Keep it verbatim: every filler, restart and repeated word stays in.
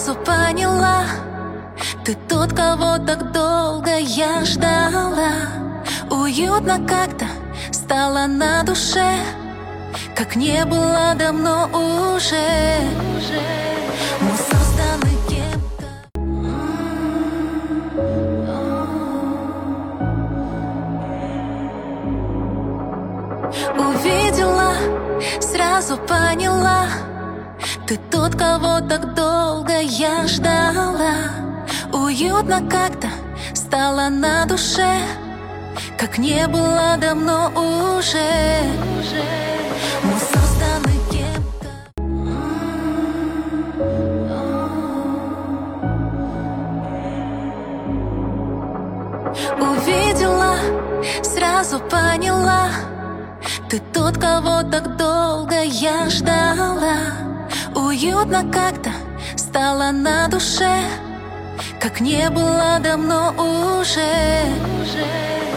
Сразу поняла, ты тот, кого так долго я ждала. Уютно как-то стало на душе, как не было давно уже. Мы созданы кем-то. Увидела, сразу поняла, ты тот, кого так долго я ждала. Уютно как-то стало на душе, как не было давно уже. Мы созданы кем-то. Увидела, сразу поняла, ты тот, кого так долго я ждала. Уютно как-то стало на душе, как не было давно уже.